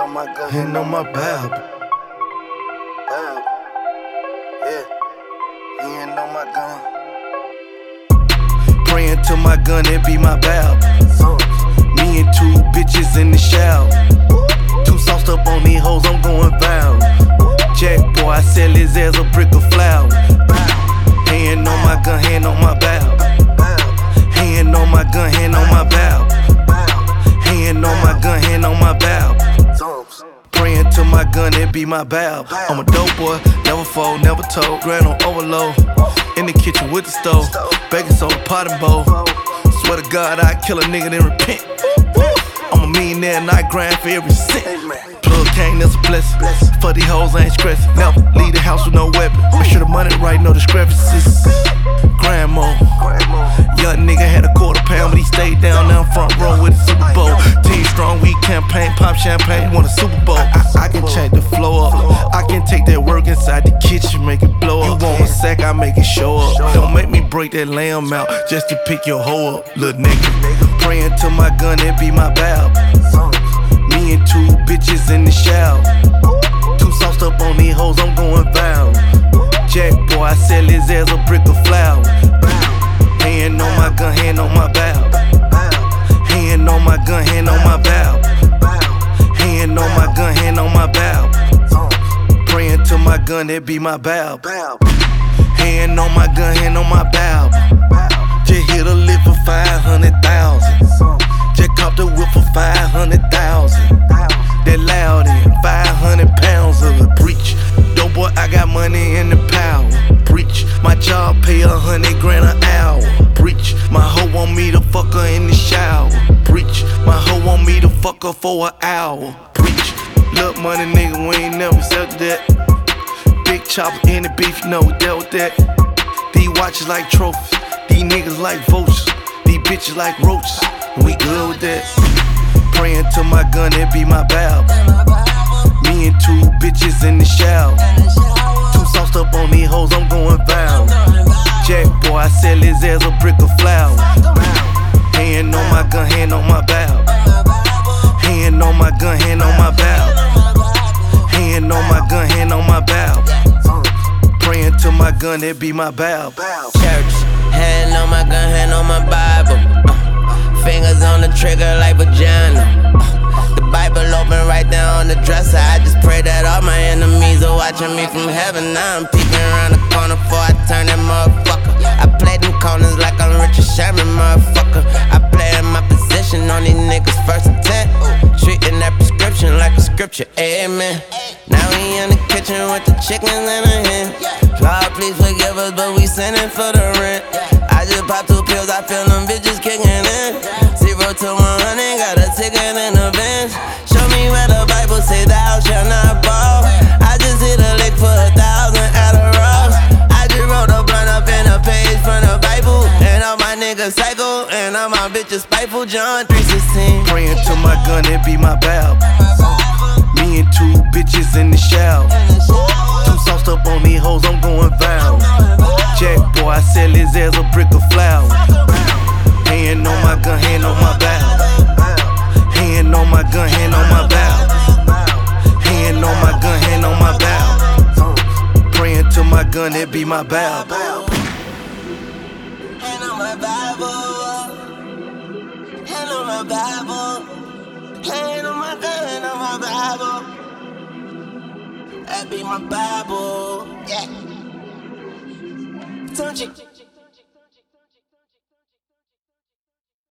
on my gun, hand on my Bible. Yeah, hand on my gun. Praying to my gun, it be my Bible. Me and two bitches in the shower. Too sauced up on these hoes, I'm going viral. Jack boy, I sell his ass a brick of flour. Hand on my gun, hand on my Bible. Hand on my gun, hand on my Bible. Hand on my gun, hand on my Bible. Praying to my gun, it be my Bible. I'm a dope boy, never fold, never told. Grind on overload, in the kitchen with the stove. Baking soda, pot and bowl. Swear to God, I kill a nigga then repent. I'm a millionaire and I grind for every cent. Plug cane, that's a blessing. For these hoes, I ain't stressing. Never leave the house with no weapon. Make sure the money right, no discrepancies. Grandma, young nigga had a £1/4, but he stayed down now front row with the Super Bowl. Team strong, we campaign, pop champagne, won a Super Bowl. I can change the flow up. I can take that work inside the kitchen, make it blow up. You want a sack, I make it show up. Don't make me break that lamb out just to pick your hoe up, little nigga. Praying to my gun, it be my Bible. Me and two bitches in the shower. Too sauced up on these hoes, I'm going viral. Jack boy, I sell his ass a brick of flour. Hand on my gun, hand on my Bible. Hand on my gun, hand on my Bible. Hand on my gun, hand on my Bible. Praying to my gun, it be my Bible. Hand on my gun, hand on my Bible. Just hit a lick for 500,000. Just copped a whip for 500,000. That loud and 500 pounds of a breach. Dope boy, I got money in the power. Preach, my job pay 100 grand an hour. Preach, my hoe want me to fuck her in the shower. Preach, my hoe want me to fuck her for an hour. Preach, look money nigga, we ain't never accepted that. Big chopper in the beef, you know we dealt with that. These watches like trophies, these niggas like vultures, these bitches like roaches. We good with that. Praying to my gun, it be my Bible. Me and two bitches in the shower. Too sauced up on these hoes, I'm going viral. Jack boy, I sell his ass a brick of flour. Hand on my gun, hand on my Bible. Hand on my gun, hand on my Bible. Hand on my gun, hand on my Bible. Praying to my gun, it be my Bible. Church, hand on my gun, hand on my Bible. Fingers on the trigger like vagina. The Bible open right there on the dresser. I just pray that all my enemies are watching me from heaven. Now I'm peeking around the corner before I turn that motherfucker. I play them corners like I'm Richard Sherman, motherfucker. I play in my position on these niggas first intent. Treating that prescription like a scripture, amen. Now we in the kitchen with the chickens and a hen. Lord, please forgive us, but we sending for the rent. I just popped 2 pills, I feel them bitches kicking in. 0 to 100, got a ticket in the bench. Show me where the Bible say thou shalt not fall. I just hit a lick for 1,000 Adderalls. I just wrote a blunt up in a page from the Bible. And all my niggas psycho, and all my bitches spiteful. John 3:16. Praying to my gun, it be my Bible. Me and two bitches in the shower. Too sauced up on these hoes, I'm going viral. Jack boy, I sell his ass a brick of flour. Hand on my gun, hand on my Bible. Hand on my gun, hand on my Bible. Hand on my gun, hand on my Bible. Praying to my gun, it be my Bible. Hand on my Bible. Hand on my Bible. Hand on my gun, hand on my Bible. That be my Bible. Yeah. Don't you?